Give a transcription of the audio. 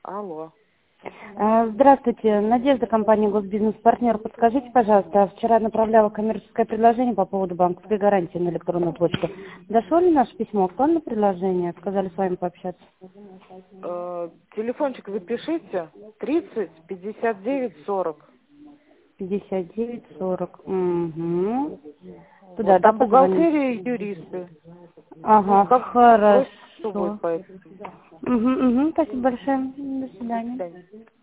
Алло. Здравствуйте, Надежда, компания «Госбизнес-партнер». Подскажите, пожалуйста, вчера направляла коммерческое предложение по поводу банковской гарантии на электронную почту. Дошло ли наше письмо? Актуально предложение? Сказали с вами пообщаться. Телефончик запишите. 30 59 40. 59-40. Угу. Туда, Вот да, там позвонить? бухгалтерия и юристы. Ну, Ага, как проще будет хорошо. по этому. Угу, угу, спасибо большое. До До свидания. свидания.